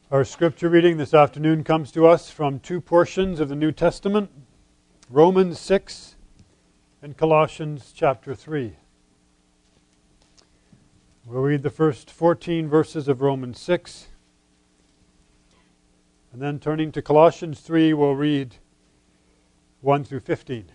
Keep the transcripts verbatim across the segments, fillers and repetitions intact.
Our scripture reading this afternoon comes to us from two portions of the New Testament, Romans six and Colossians chapter three. We'll read the first fourteen verses of Romans six, and then turning to Colossians three, we'll read one through fifteen.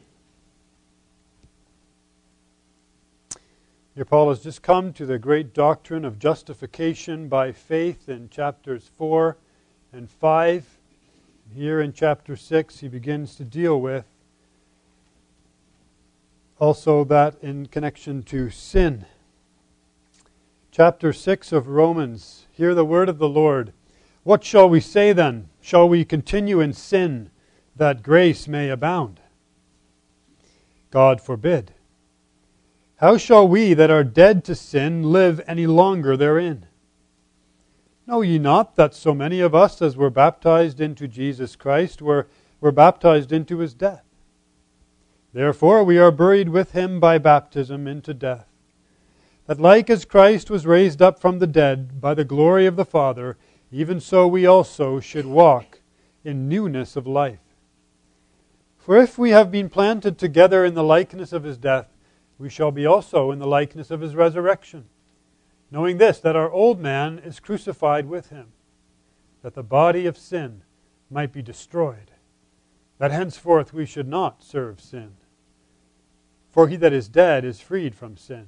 Here Paul has just come to the great doctrine of justification by faith in chapters four and five. Here in chapter six he begins to deal with also that in connection to sin. Chapter six of Romans, hear the word of the Lord. What shall we say then? Shall we continue in sin that grace may abound? God forbid. How shall we that are dead to sin live any longer therein? Know ye not that so many of us as were baptized into Jesus Christ were, were baptized into his death? Therefore we are buried with him by baptism into death, that like as Christ was raised up from the dead by the glory of the Father, even so we also should walk in newness of life. For if we have been planted together in the likeness of his death, we shall be also in the likeness of his resurrection, knowing this, that our old man is crucified with him, that the body of sin might be destroyed, that henceforth we should not serve sin. For he that is dead is freed from sin.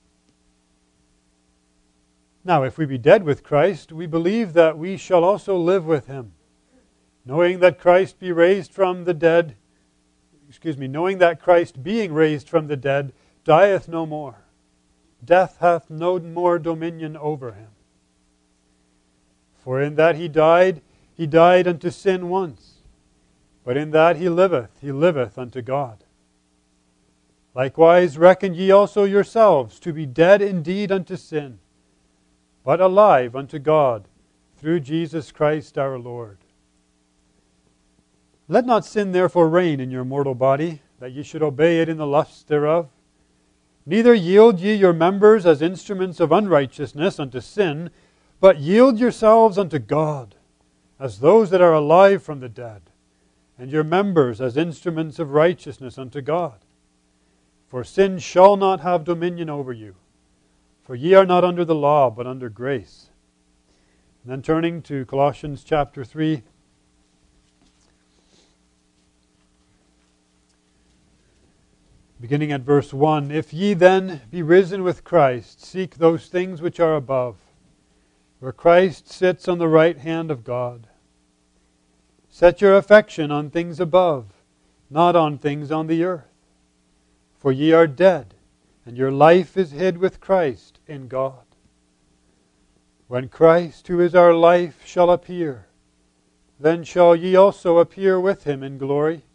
Now if we be dead with Christ, we believe that we shall also live with him, knowing that Christ be raised from the dead, excuse me, knowing that Christ being raised from the dead dieth no more. Death hath no more dominion over him. For in that he died, he died unto sin once, but in that he liveth, he liveth unto God. Likewise reckon ye also yourselves to be dead indeed unto sin, but alive unto God through Jesus Christ our Lord. Let not sin therefore reign in your mortal body, that ye should obey it in the lusts thereof. Neither yield ye your members as instruments of unrighteousness unto sin, but yield yourselves unto God, as those that are alive from the dead, and your members as instruments of righteousness unto God. For sin shall not have dominion over you, for ye are not under the law, but under grace. And then turning to Colossians chapter three, beginning at verse one, If ye then be risen with Christ, seek those things which are above, where Christ sits on the right hand of God. Set your affection on things above, not on things on the earth. For ye are dead, and your life is hid with Christ in God. When Christ, who is our life, shall appear, then shall ye also appear with him in glory.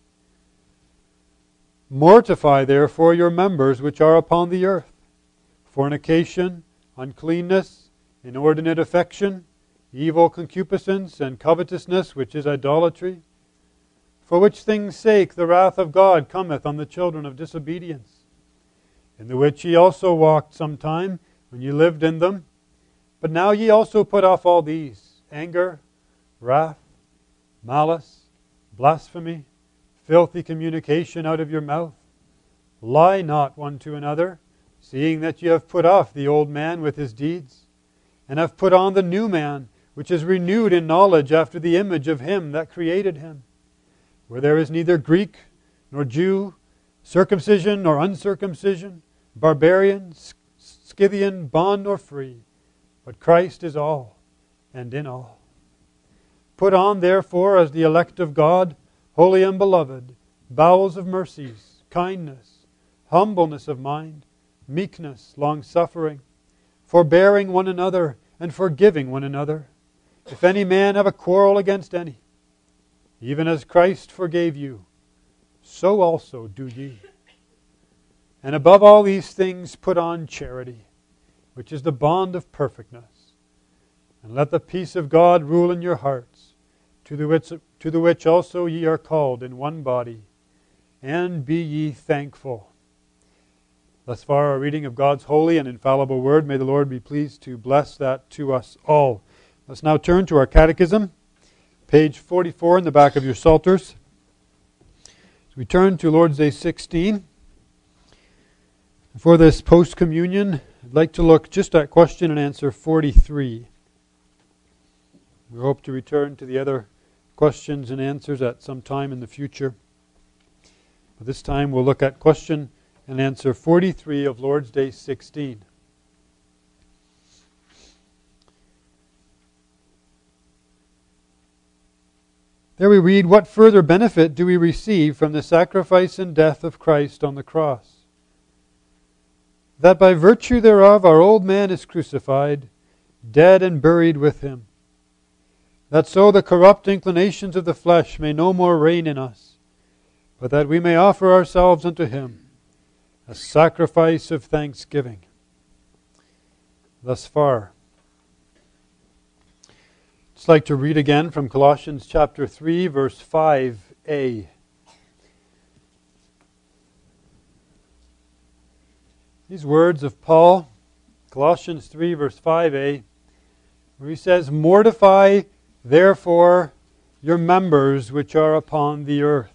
Mortify therefore your members which are upon the earth, fornication, uncleanness, inordinate affection, evil concupiscence, and covetousness, which is idolatry. For which things' sake the wrath of God cometh on the children of disobedience, in the which ye also walked sometime, when ye lived in them. But now ye also put off all these: anger, wrath, malice, blasphemy, filthy communication out of your mouth. Lie not one to another, seeing that ye have put off the old man with his deeds, and have put on the new man, which is renewed in knowledge after the image of him that created him, where there is neither Greek nor Jew, circumcision nor uncircumcision, barbarian, Scythian, bond nor free, but Christ is all, and in all. Put on therefore as the elect of God, holy and beloved, bowels of mercies, kindness, humbleness of mind, meekness, long-suffering, forbearing one another, and forgiving one another. If any man have a quarrel against any, even as Christ forgave you, so also do ye. And above all these things put on charity, which is the bond of perfectness. And let the peace of God rule in your hearts, to the which, to the which also ye are called in one body, and be ye thankful. Thus far our reading of God's holy and infallible word. May the Lord be pleased to bless that to us all. Let's now turn to our catechism, page forty-four in the back of your Psalters. So we turn to Lord's Day sixteen. For this post-communion, I'd like to look just at question and answer forty-three. We hope to return to the other questions and answers at some time in the future. But this time we'll look at question and answer forty-three of Lord's Day sixteen. There we read, "What further benefit do we receive from the sacrifice and death of Christ on the cross? That by virtue thereof our old man is crucified, dead and buried with him. That so the corrupt inclinations of the flesh may no more reign in us, but that we may offer ourselves unto him a sacrifice of thanksgiving." Thus far. I'd like to read again from Colossians chapter three, verse five a. These words of Paul, Colossians three, verse five a, where he says, "Mortify therefore your members which are upon the earth."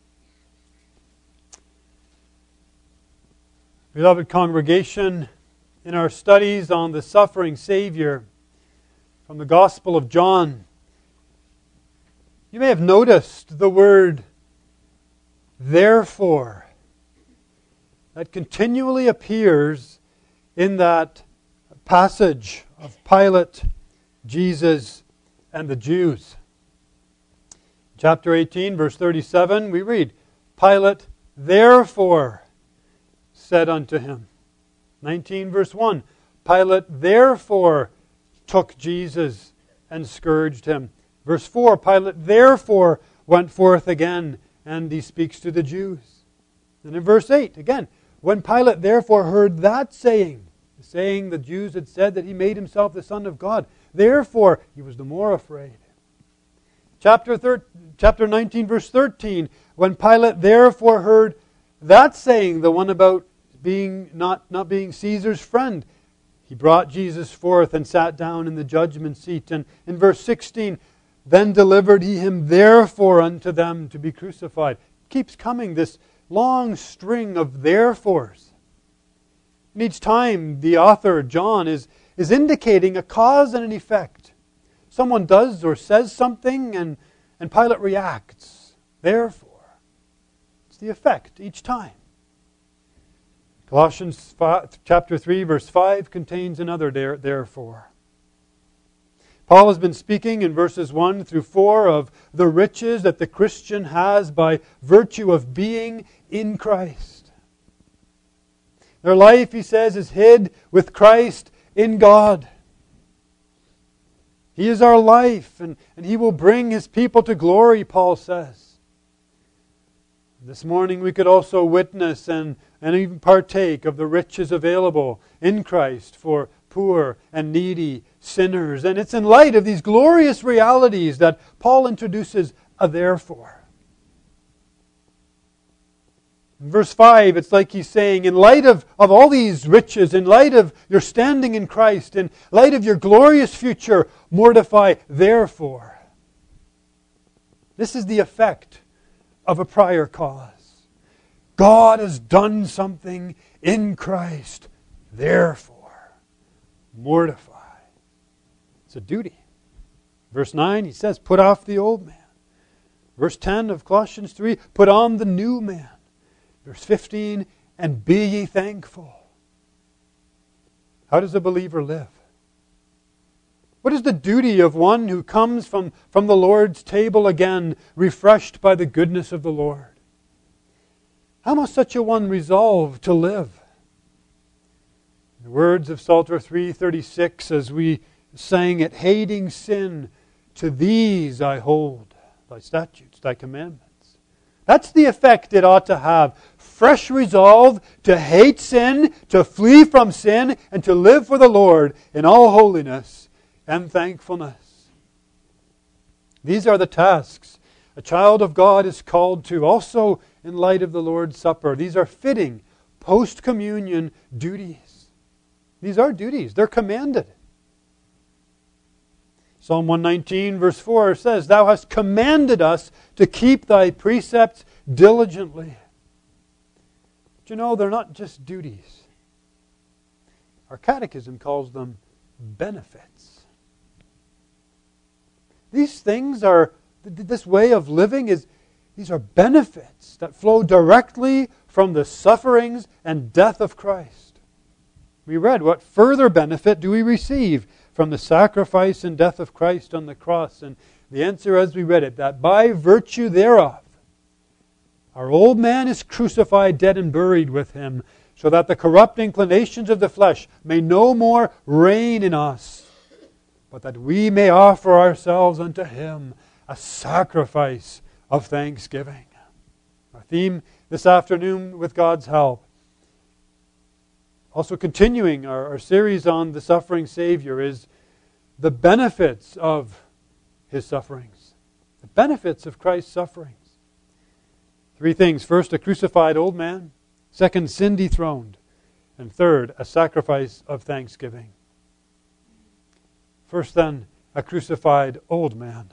Beloved congregation, in our studies on the suffering Savior from the Gospel of John, you may have noticed the word "therefore" that continually appears in that passage of Pilate, Jesus, and the Jews. Chapter eighteen, verse thirty-seven, we read, "Pilate therefore said unto him." nineteen, verse one, "Pilate therefore took Jesus and scourged him." Verse four, "Pilate therefore went forth again," and he speaks to the Jews. And in verse eight, again, "When Pilate therefore heard that saying," the saying the Jews had said that he made himself the Son of God, therefore he was the more afraid. Chapter, thir- chapter nineteen, verse thirteen, "When Pilate therefore heard that saying," the one about being not, not being Caesar's friend, he brought Jesus forth and sat down in the judgment seat. And in verse sixteen, "Then delivered he him therefore unto them to be crucified." Keeps coming, this long string of therefores. And each time the author, John, is, is indicating a cause and an effect. Someone does or says something and, and Pilate reacts. Therefore. It's the effect each time. Colossians five, chapter three, verse five contains another there, therefore. Paul has been speaking in verses one through four of the riches that the Christian has by virtue of being in Christ. Their life, he says, is hid with Christ in God. He is our life, and, and He will bring His people to glory, Paul says. This morning we could also witness and, and even partake of the riches available in Christ for poor and needy sinners. And it's in light of these glorious realities that Paul introduces a therefore. In verse five, it's like he's saying, in light of, of all these riches, in light of your standing in Christ, in light of your glorious future, mortify therefore. This is the effect of a prior cause. God has done something in Christ, therefore mortify. It's a duty. Verse nine, he says, put off the old man. Verse ten of Colossians three, put on the new man. Verse fifteen, and be ye thankful. How does a believer live? What is the duty of one who comes from, from the Lord's table again, refreshed by the goodness of the Lord? How must such a one resolve to live? The words of Psalter three thirty-six, as we sang it, hating sin, to these I hold, thy statutes, thy commandments. That's the effect it ought to have. Fresh resolve to hate sin, to flee from sin, and to live for the Lord in all holiness and thankfulness. These are the tasks a child of God is called to, also in light of the Lord's Supper. These are fitting post-communion duties. These are duties. They're commanded. Psalm one nineteen verse four says, Thou hast commanded us to keep Thy precepts diligently. But you know, they're not just duties. Our catechism calls them benefits. These things are, this way of living is, these are benefits that flow directly from the sufferings and death of Christ. We read, what further benefit do we receive from the sacrifice and death of Christ on the cross? And the answer as we read it, that by virtue thereof, our old man is crucified, dead, and buried with Him, so that the corrupt inclinations of the flesh may no more reign in us, but that we may offer ourselves unto Him a sacrifice of thanksgiving. Our theme this afternoon, with God's help, also continuing our, our series on the suffering Savior, is the benefits of His sufferings. The benefits of Christ's sufferings. Three things. First, a crucified old man. Second, sin dethroned. And third, a sacrifice of thanksgiving. First then, a crucified old man.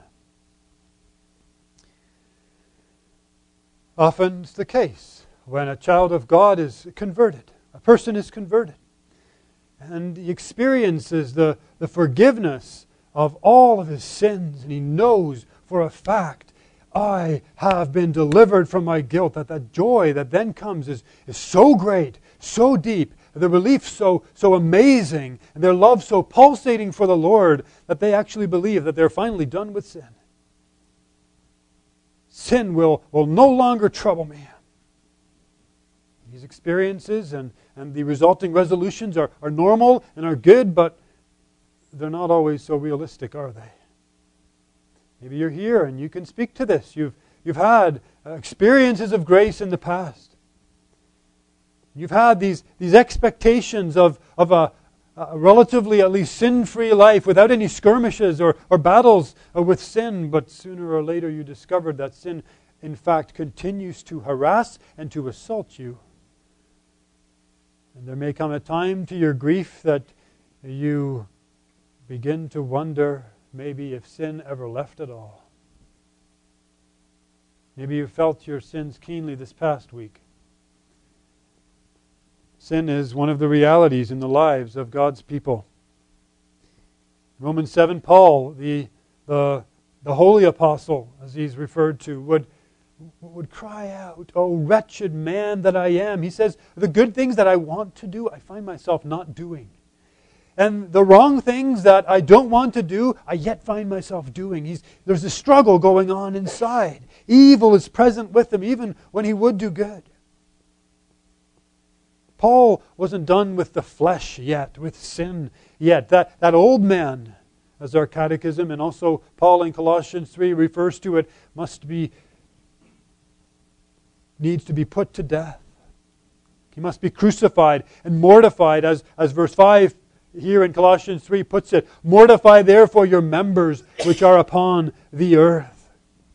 Often it's the case when a child of God is converted. A person is converted. And he experiences the, the forgiveness of all of his sins. And he knows for a fact, I have been delivered from my guilt. That that joy that then comes is, is so great, so deep, the relief so, so amazing, and their love so pulsating for the Lord that they actually believe that they're finally done with sin. Sin will, will no longer trouble me. These experiences and, and the resulting resolutions are, are normal and are good, but they're not always so realistic, are they? Maybe you're here and you can speak to this. You've, you've had experiences of grace in the past. You've had these, these expectations of, of a, a relatively at least sin-free life without any skirmishes or, or battles with sin, but sooner or later you discovered that sin in fact continues to harass and to assault you. And there may come a time to your grief that you begin to wonder maybe if sin ever left at all. Maybe you felt your sins keenly this past week. Sin is one of the realities in the lives of God's people. Romans seven, Paul, the, the, the holy apostle, as he's referred to, would, would cry out, "Oh, wretched man that I am." He says, the good things that I want to do, I find myself not doing. And the wrong things that I don't want to do, I yet find myself doing. He's, there's a struggle going on inside. Evil is present with him, even when he would do good. Paul wasn't done with the flesh yet, with sin yet. That, that old man, as our catechism, and also Paul in Colossians three refers to it, must be, needs to be put to death. He must be crucified and mortified, as, as verse five here in Colossians three puts it. Mortify therefore your members which are upon the earth.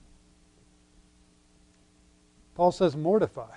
Paul says mortify.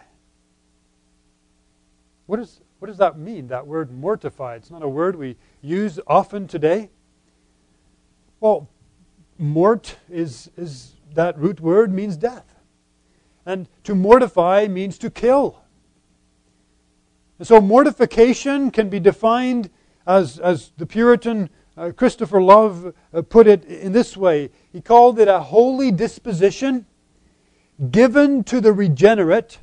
What, is, what does that mean, that word mortify? It's not a word we use often today. Well, mort is, is that root word means death. And to mortify means to kill. And so mortification can be defined as, as the Puritan uh, Christopher Love uh, put it in this way. He called it a holy disposition given to the regenerate,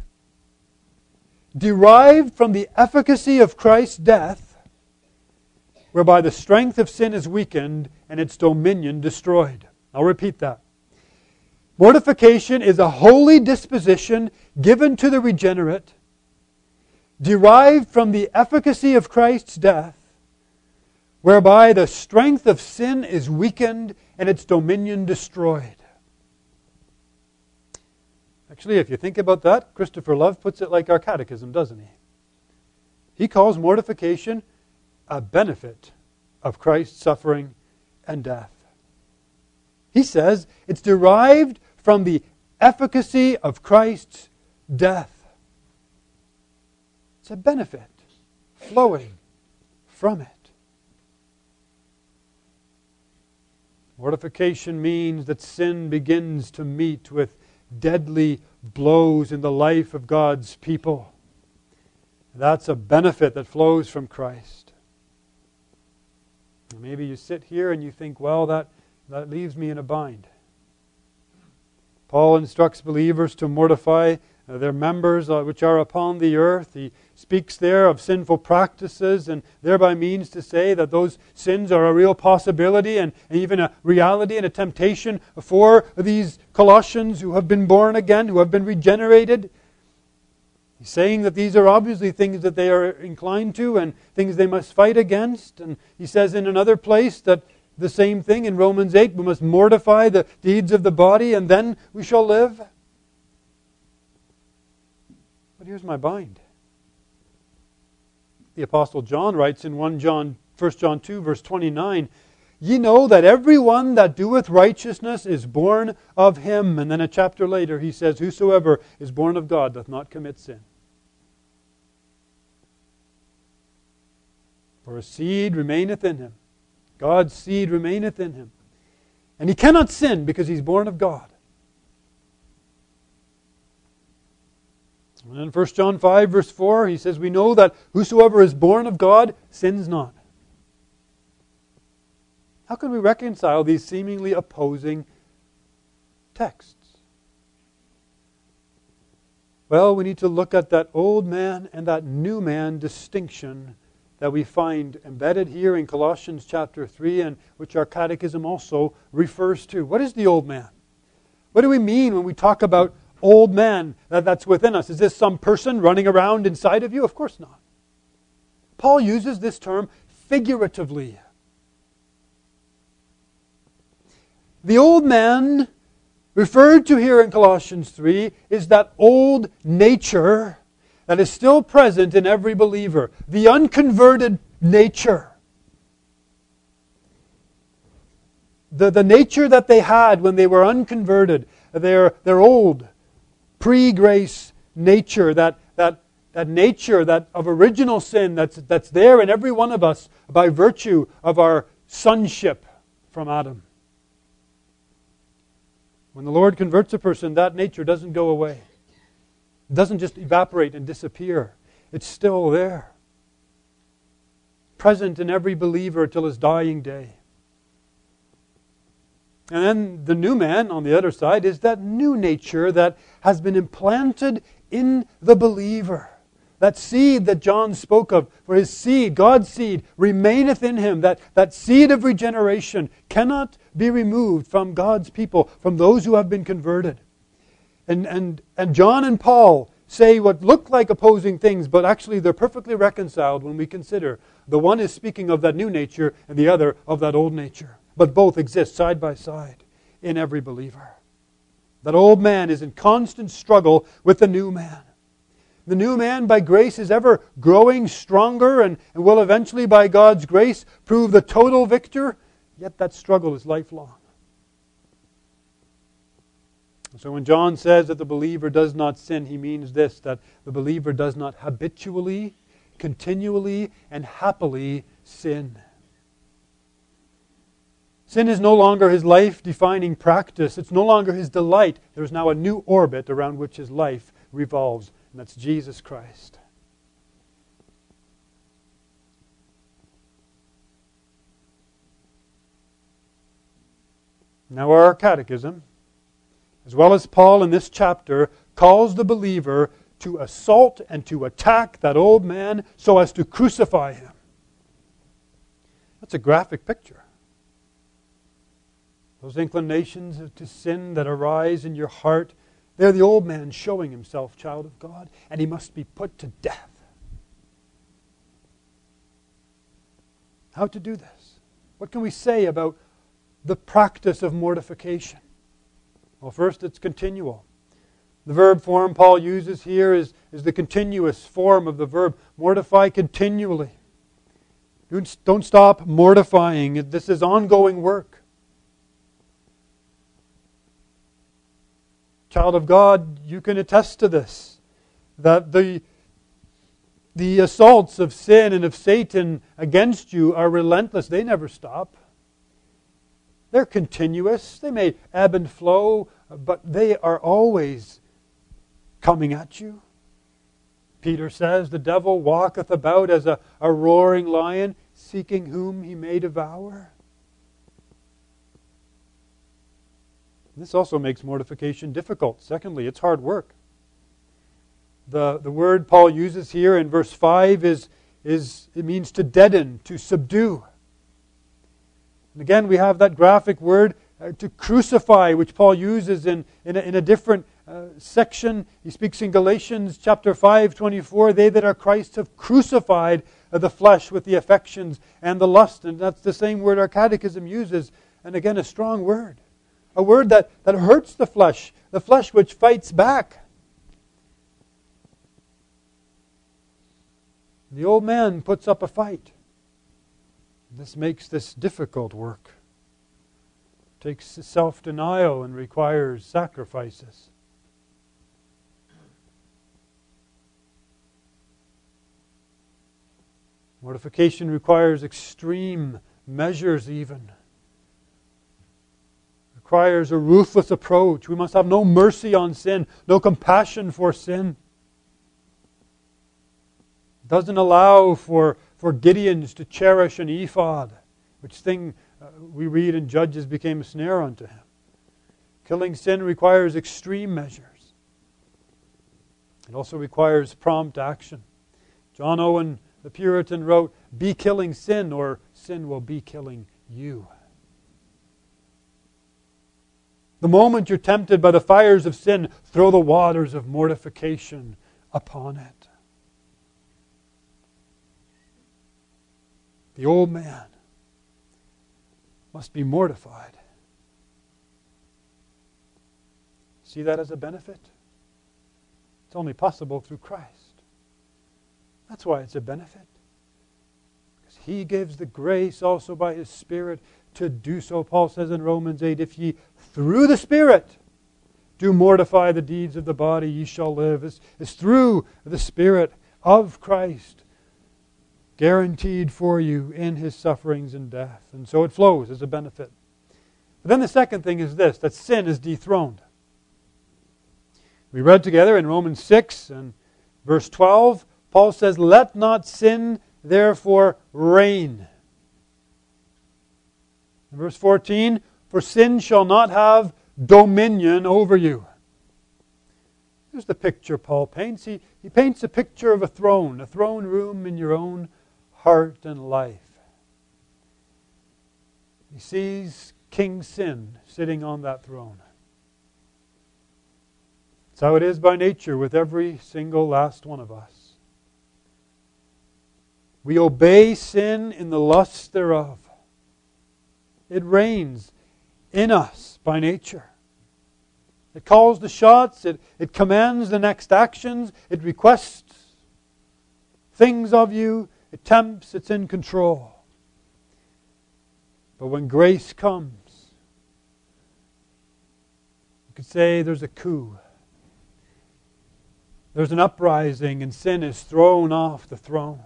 derived from the efficacy of Christ's death, whereby the strength of sin is weakened and its dominion destroyed. I'll repeat that. Mortification is a holy disposition given to the regenerate, derived from the efficacy of Christ's death, whereby the strength of sin is weakened and its dominion destroyed. Actually, if you think about that, Christopher Love puts it like our catechism, doesn't he? He calls mortification a benefit of Christ's suffering and death. He says it's derived from the efficacy of Christ's death. It's a benefit flowing from it. Mortification means that sin begins to meet with deadly blows in the life of God's people. That's a benefit that flows from Christ. Maybe you sit here and you think, well, that, that leaves me in a bind. Paul instructs believers to mortify uh, their members uh, which are upon the earth. He speaks there of sinful practices and thereby means to say that those sins are a real possibility and, and even a reality and a temptation for these Colossians who have been born again, who have been regenerated. He's saying that these are obviously things that they are inclined to and things they must fight against. And he says in another place that the same thing in Romans eight, we must mortify the deeds of the body and then we shall live. But here's my bind. The Apostle John writes in First John, First John two, verse twenty-nine, "Ye know that every one that doeth righteousness is born of him." And then a chapter later he says, "Whosoever is born of God doth not commit sin. For a seed remaineth in him." God's seed remaineth in him. And he cannot sin because he's born of God. And in First John five, verse four, he says, "We know that whosoever is born of God sins not." How can we reconcile these seemingly opposing texts? Well, we need to look at that old man and that new man distinction that we find embedded here in Colossians chapter three and which our catechism also refers to. What is the old man? What do we mean when we talk about old man that, that's within us? Is this some person running around inside of you? Of course not. Paul uses this term figuratively. The old man referred to here in Colossians three is that old nature that is still present in every believer. The unconverted nature. The, the nature that they had when they were unconverted. Their, their old, pre-grace nature. That, that, that nature that of original sin that's, that's there in every one of us by virtue of our sonship from Adam. When the Lord converts a person, that nature doesn't go away. It doesn't just evaporate and disappear. It's still there. Present in every believer till his dying day. And then the new man, on the other side, is that new nature that has been implanted in the believer. That seed that John spoke of, for his seed, God's seed, remaineth in him. That, that seed of regeneration cannot be removed from God's people, from those who have been converted. And, and, and John and Paul say what look like opposing things, but actually they're perfectly reconciled when we consider the one is speaking of that new nature and the other of that old nature. But both exist side by side in every believer. That old man is in constant struggle with the new man. The new man by grace is ever growing stronger and, and will eventually by God's grace prove the total victor, yet that struggle is lifelong. So when John says that the believer does not sin, he means this, that the believer does not habitually, continually, and happily sin. Sin is no longer his life-defining practice. It's no longer his delight. There is now a new orbit around which his life revolves, and that's Jesus Christ. Now our catechism, as well as Paul in this chapter, calls the believer to assault and to attack that old man so as to crucify him. That's a graphic picture. Those inclinations to sin that arise in your heart, they're the old man showing himself child of God, and he must be put to death. How to do this? What can we say about the practice of mortification? Well, first, it's continual. The verb form Paul uses here is, is the continuous form of the verb. Mortify continually. Don't, don't stop mortifying. This is ongoing work. Child of God, you can attest to this. That the, the assaults of sin and of Satan against you are relentless. They never stop. they're continuous. They may ebb and flow, but they are always coming at you. Peter says, the devil walketh about as a, a roaring lion, seeking whom he may devour. This also makes mortification difficult. Secondly, it's hard work. The, the word Paul uses here in verse five is, is it means to deaden, to subdue. And again, we have that graphic word uh, to crucify, which Paul uses in, in, a, in a different uh, section. He speaks in Galatians chapter five, twenty-four, they that are Christ have crucified uh, the flesh with the affections and the lust. And that's the same word our catechism uses. And again, a strong word. A word that, that hurts the flesh, the flesh which fights back. The old man puts up a fight. This makes this difficult work. It takes self-denial and requires sacrifices. Mortification requires extreme measures even. It requires a ruthless approach. We must have no mercy on sin, no compassion for sin. Doesn't allow for, for Gideons to cherish an ephod, which thing uh, we read in Judges became a snare unto him. Killing sin requires extreme measures. It also requires prompt action. John Owen, the Puritan, wrote, be killing sin or sin will be killing you. The moment you're tempted by the fires of sin, throw the waters of mortification upon it. The old man must be mortified. See that as a benefit? It's only possible through Christ. That's why it's a benefit. Because He gives the grace also by His Spirit to do so. Paul says in Romans eight, if ye through the Spirit do mortify the deeds of the body, ye shall live. It's, it's through the Spirit of Christ, guaranteed for you in His sufferings and death. And so it flows as a benefit. But then the second thing is this, that sin is dethroned. We read together in Romans six and verse twelve, Paul says, let not sin therefore reign. In verse fourteen, for sin shall not have dominion over you. Here's the picture Paul paints. He, he paints a picture of a throne, a throne room in your own heart and life. He sees King Sin sitting on that throne. That's how it is by nature with every single last one of us. We obey sin in the lusts thereof. It reigns in us by nature. It calls the shots. It, it commands the next actions. It requests things of you. It tempts. It's in control. But when grace comes, you could say there's a coup. There's an uprising and sin is thrown off the throne.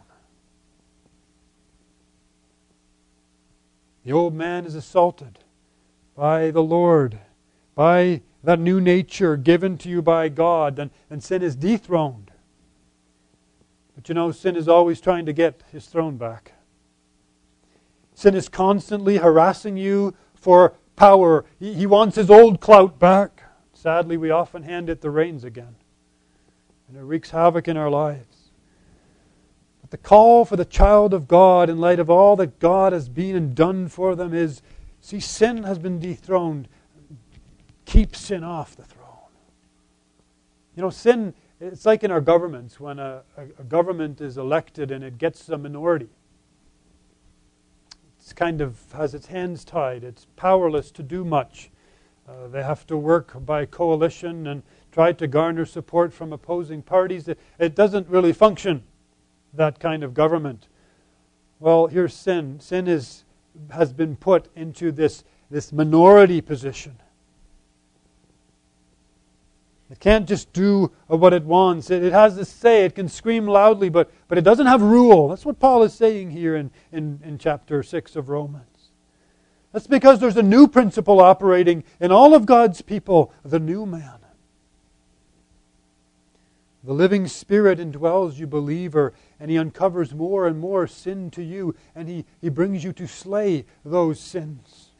The old man is assaulted by the Lord, by that new nature given to you by God, and, and sin is dethroned. But you know, sin is always trying to get his throne back. Sin is constantly harassing you for power. He, he wants his old clout back. Sadly, we often hand it the reins again. And it wreaks havoc in our lives. But the call for the child of God in light of all that God has been and done for them is, see, sin has been dethroned. Keep sin off the throne. You know, sin, it's like in our governments when a, a, a government is elected and it gets a minority. It's kind of has its hands tied. It's powerless to do much. Uh, they have to work by coalition and try to garner support from opposing parties. It, it doesn't really function, that kind of government. Well, here's sin. Sin is has been put into this, this minority position. It can't just do what it wants. It, it has to say, it can scream loudly, but, but it doesn't have rule. That's what Paul is saying here in, in, in chapter six of Romans. That's because there's a new principle operating in all of God's people, the new man. The living Spirit indwells you, believer, and He uncovers more and more sin to you, and He, he brings you to slay those sins.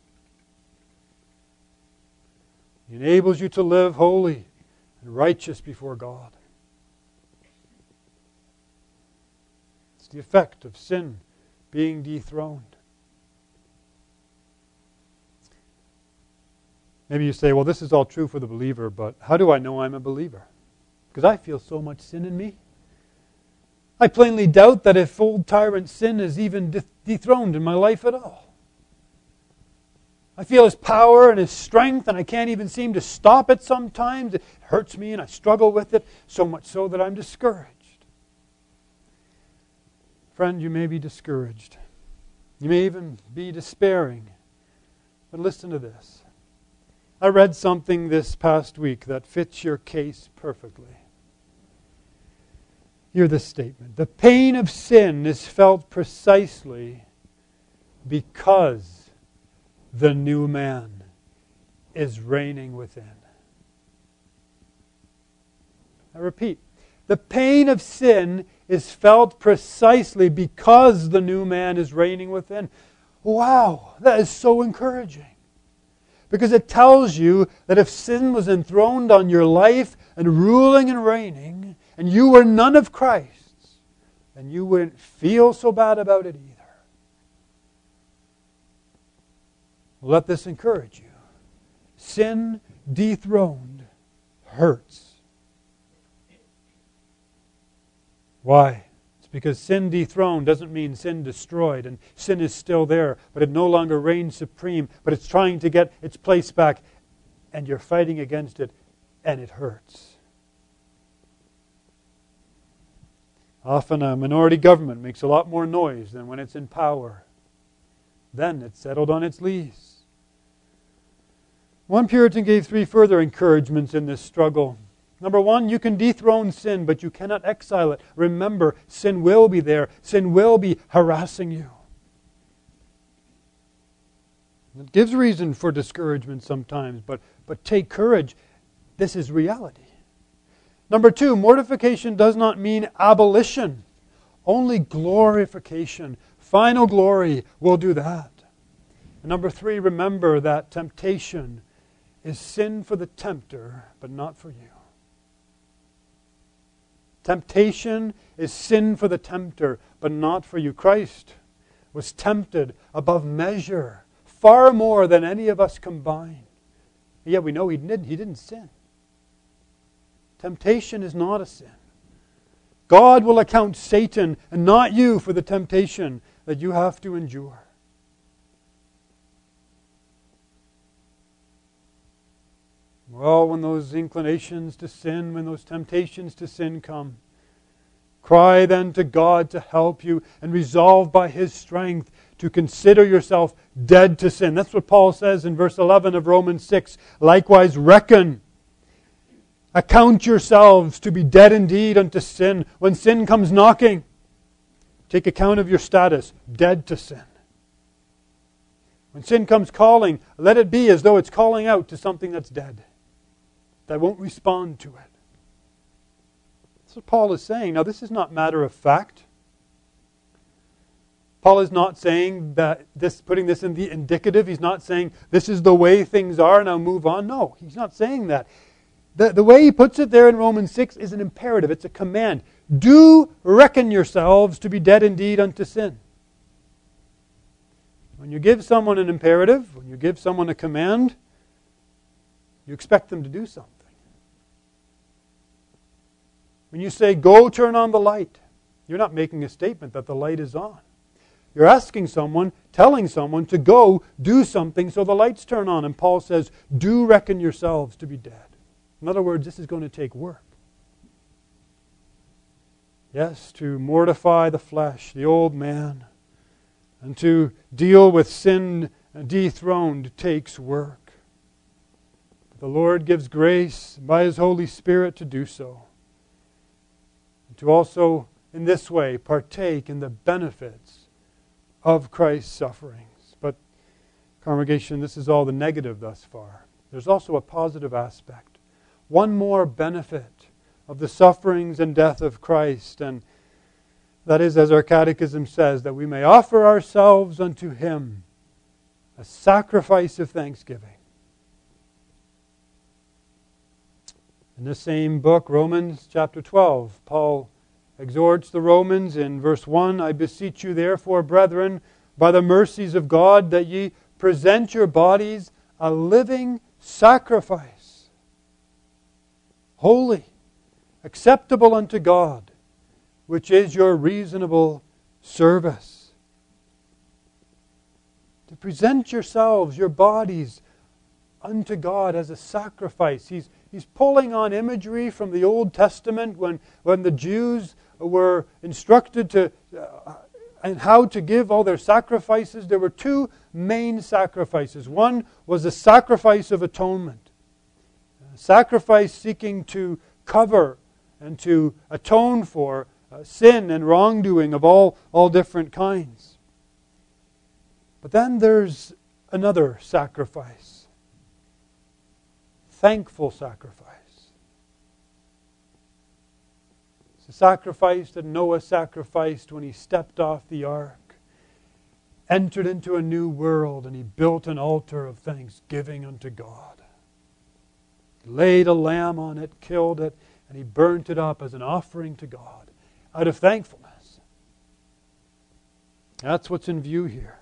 He enables you to live holy and righteous before God. It's the effect of sin being dethroned. Maybe you say, well, this is all true for the believer, but how do I know I'm a believer? Because I feel so much sin in me. I plainly doubt that if old tyrant sin is even de- dethroned in my life at all. I feel His power and His strength, and I can't even seem to stop it sometimes. It hurts me and I struggle with it, so much so that I'm discouraged. Friend, you may be discouraged. You may even be despairing. But listen to this. I read something this past week that fits your case perfectly. Hear this statement. The pain of sin is felt precisely because the new man is reigning within. I repeat, the pain of sin is felt precisely because the new man is reigning within. Wow, that is so encouraging. Because it tells you that if sin was enthroned on your life and ruling and reigning, and you were none of Christ's, then you wouldn't feel so bad about it either. Let this encourage you. Sin dethroned hurts. Why? It's because sin dethroned doesn't mean sin destroyed, and sin is still there, but it no longer reigns supreme, but it's trying to get its place back, and you're fighting against it, and it hurts. Often a minority government makes a lot more noise than when it's in power. Then it's settled on its lees. One Puritan gave three further encouragements in this struggle. Number one, you can dethrone sin, but you cannot exile it. Remember, sin will be there. Sin will be harassing you. It gives reason for discouragement sometimes, but, but take courage. This is reality. Number two, mortification does not mean abolition. Only glorification, final glory, will do that. And number three, remember that temptation is sin for the tempter, but not for you. Temptation is sin for the tempter, but not for you. Christ was tempted above measure, far more than any of us combined. Yet we know He didn't, he didn't sin. Temptation is not a sin. God will account Satan and not you for the temptation that you have to endure. Well, when those inclinations to sin, when those temptations to sin come, cry then to God to help you and resolve by His strength to consider yourself dead to sin. That's what Paul says in verse eleven of Romans six. Likewise reckon, account yourselves to be dead indeed unto sin. When sin comes knocking, take account of your status, dead to sin. When sin comes calling, let it be as though it's calling out to something that's dead, that won't respond to it. That's what Paul is saying. Now, this is not matter of fact. Paul is not saying that this, putting this in the indicative. He's not saying this is the way things are, now move on. No, he's not saying that. The, the way he puts it there in Romans six is an imperative. It's a command. Do reckon yourselves to be dead indeed unto sin. When you give someone an imperative, when you give someone a command, you expect them to do something. When you say, go turn on the light, you're not making a statement that the light is on. You're asking someone, telling someone to go do something so the lights turn on. And Paul says, do reckon yourselves to be dead. In other words, this is going to take work. Yes, to mortify the flesh, the old man, and to deal with sin dethroned takes work. But the Lord gives grace by His Holy Spirit to do so. And to also, in this way, partake in the benefits of Christ's sufferings. But Congregation, this is all the negative thus far. There's also a positive aspect. One more benefit of the sufferings and death of Christ, and that is, as our catechism says, that we may offer ourselves unto Him a sacrifice of thanksgiving. In this same book, Romans chapter twelve, Paul exhorts the Romans in verse one, I beseech you therefore, brethren, by the mercies of God, that ye present your bodies a living sacrifice, holy, acceptable unto God, which is your reasonable service. To present yourselves, your bodies, unto God as a sacrifice. He's, he's pulling on imagery from the Old Testament when, when the Jews were instructed to uh, and how to give all their sacrifices. There were two main sacrifices. One was the sacrifice of atonement. A sacrifice seeking to cover and to atone for uh, sin and wrongdoing of all, all different kinds. But then there's another sacrifice. Thankful sacrifice. It's the sacrifice that Noah sacrificed when he stepped off the ark, entered into a new world, and he built an altar of thanksgiving unto God. He laid a lamb on it, killed it, and he burnt it up as an offering to God out of thankfulness. That's what's in view here.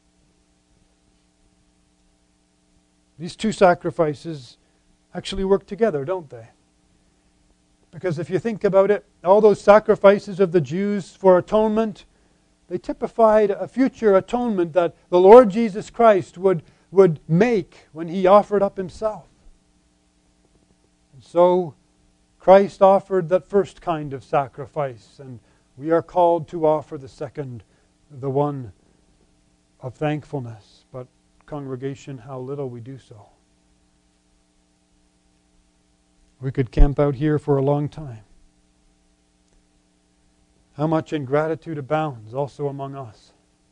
These two sacrifices actually work together, don't they? Because if you think about it, all those sacrifices of the Jews for atonement, they typified a future atonement that the Lord Jesus Christ would, would make when He offered up Himself. And so Christ offered that first kind of sacrifice, and we are called to offer the second, the one of thankfulness. But congregation, how little we do so. We could camp out here for a long time. How much ingratitude abounds also among us.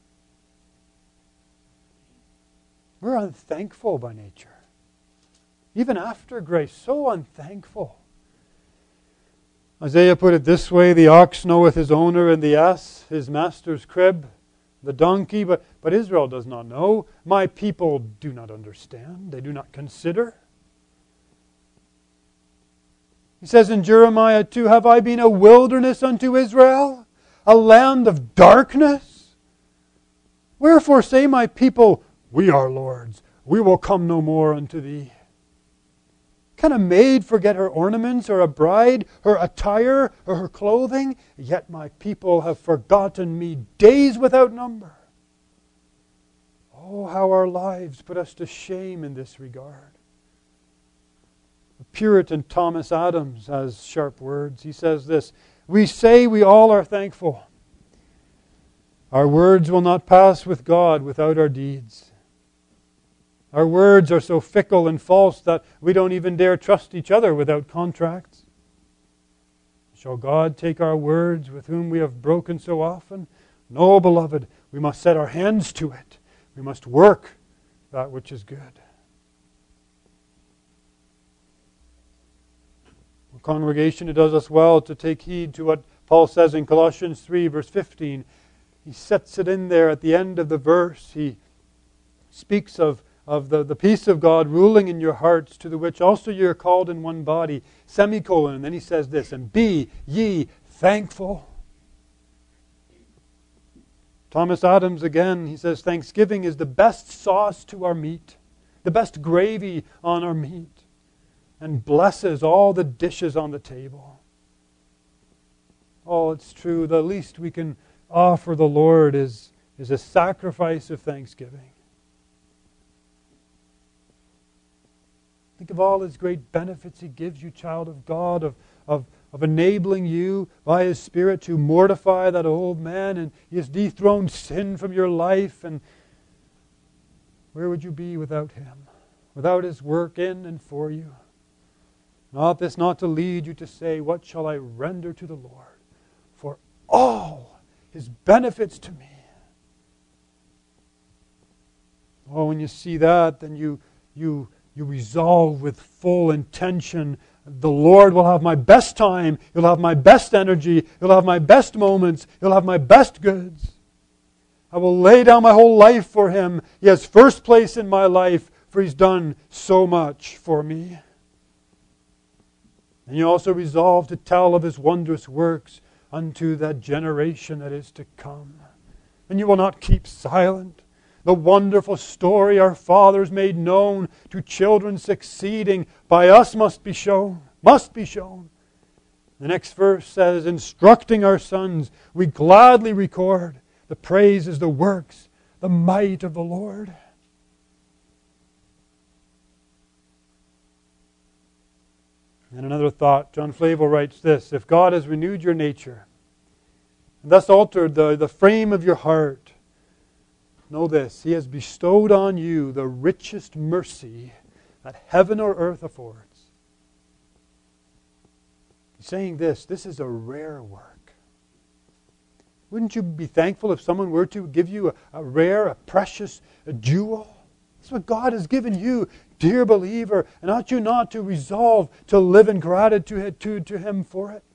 We're unthankful by nature. Even after grace, so unthankful. Isaiah put it this way, the ox knoweth his owner, and the ass his master's crib, the donkey, but, but Israel does not know. My people do not understand. They do not consider. He says in Jeremiah two, have I been a wilderness unto Israel, a land of darkness? Wherefore say my people, we are lords, we will come no more unto thee. Can a maid forget her ornaments, or a bride her attire, or her clothing? Yet my people have forgotten me days without number. Oh, how our lives put us to shame in this regard. The Puritan Thomas Adams has sharp words. He says this, we say we all are thankful. Our words will not pass with God without our deeds. Our words are so fickle and false that we don't even dare trust each other without contracts. Shall God take our words with whom we have broken so often? No, beloved, we must set our hands to it. We must work that which is good. Well, congregation, it does us well to take heed to what Paul says in Colossians three, verse fifteen. He sets it in there at the end of the verse. He speaks of of the, the peace of God ruling in your hearts, to the which also you are called in one body, semicolon, and then he says this, and be ye thankful. Thomas Adams again, he says, thanksgiving is the best sauce to our meat, the best gravy on our meat, and blesses all the dishes on the table. Oh, it's true, the least we can offer the Lord is, is a sacrifice of thanksgiving. Think of all His great benefits He gives you, child of God, of, of, of enabling you by His Spirit to mortify that old man, and He has dethroned sin from your life. And where would you be without Him? Without His work in and for you? Not this not to lead you to say, what shall I render to the Lord for all His benefits to me? Oh, when you see that, then you you you resolve with full intention, the Lord will have my best time, He'll have my best energy, He'll have my best moments, He'll have my best goods. I will lay down my whole life for Him. He has first place in my life, for He's done so much for me. And you also resolve to tell of His wondrous works unto that generation that is to come. And you will not keep silent. The wonderful story our fathers made known to children succeeding by us must be shown, must be shown. The next verse says, instructing our sons, we gladly record the praises, the works, the might of the Lord. And another thought, John Flavel writes this, if God has renewed your nature, and thus altered the, the frame of your heart, know this, He has bestowed on you the richest mercy that heaven or earth affords. He's saying this, this is a rare work. Wouldn't you be thankful if someone were to give you a, a rare, a precious, a jewel? That's what God has given you, dear believer, and ought you not to resolve to live in gratitude to, to Him for it?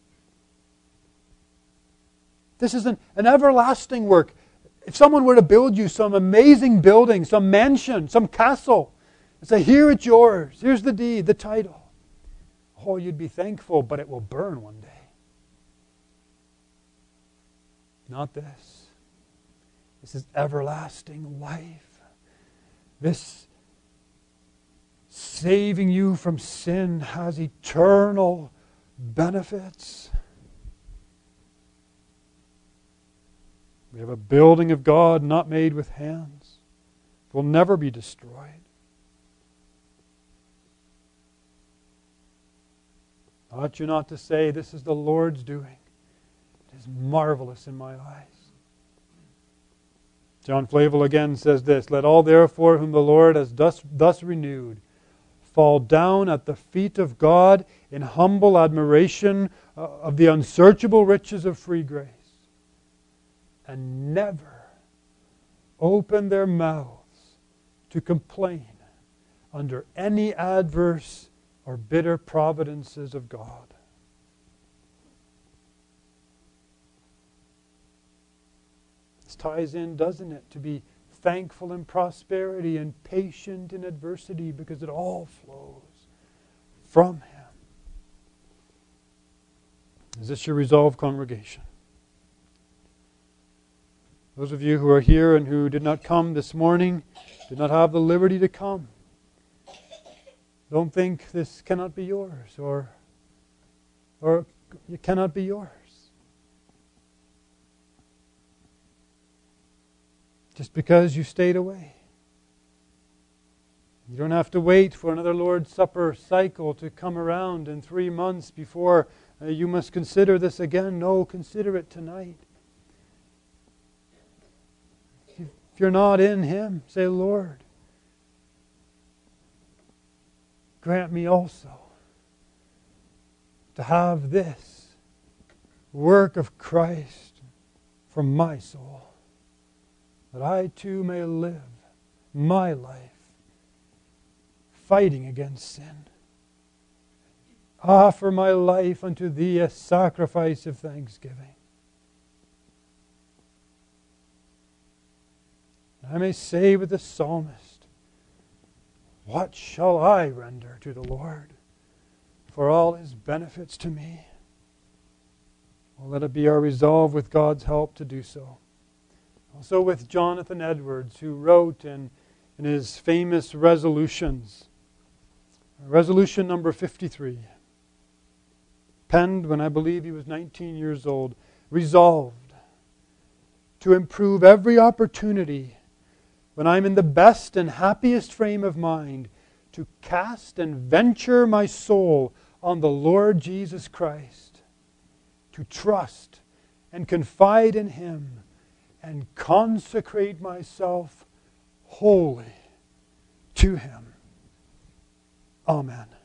This is an, an everlasting work. If someone were to build you some amazing building, some mansion, some castle, and say, here it's yours, here's the deed, the title. Oh, you'd be thankful, but it will burn one day. Not this. This is everlasting life. This saving you from sin has eternal benefits. We have a building of God not made with hands. It will never be destroyed. Ought you not to say, this is the Lord's doing? It is marvelous in my eyes. John Flavel again says this, let all therefore whom the Lord has thus, thus renewed fall down at the feet of God in humble admiration of the unsearchable riches of free grace, and never open their mouths to complain under any adverse or bitter providences of God. This ties in, doesn't it, to be thankful in prosperity and patient in adversity, because it all flows from Him. Is this your resolve, congregation? Those of you who are here and who did not come this morning, did not have the liberty to come, don't think this cannot be yours, or, or it cannot be yours. Just because you stayed away. You don't have to wait for another Lord's Supper cycle to come around in three months before uh, you must consider this again. No, consider it tonight. If you're not in Him, say, Lord, grant me also to have this work of Christ for my soul, that I too may live my life fighting against sin. Offer my life unto Thee a sacrifice of thanksgiving. I may say with the psalmist, what shall I render to the Lord for all His benefits to me? Well, let it be our resolve with God's help to do so. Also with Jonathan Edwards, who wrote in, in his famous resolutions, resolution number fifty-three, penned when I believe he was nineteen years old, resolved to improve every opportunity when I'm in the best and happiest frame of mind to cast and venture my soul on the Lord Jesus Christ, to trust and confide in Him and consecrate myself wholly to Him. Amen.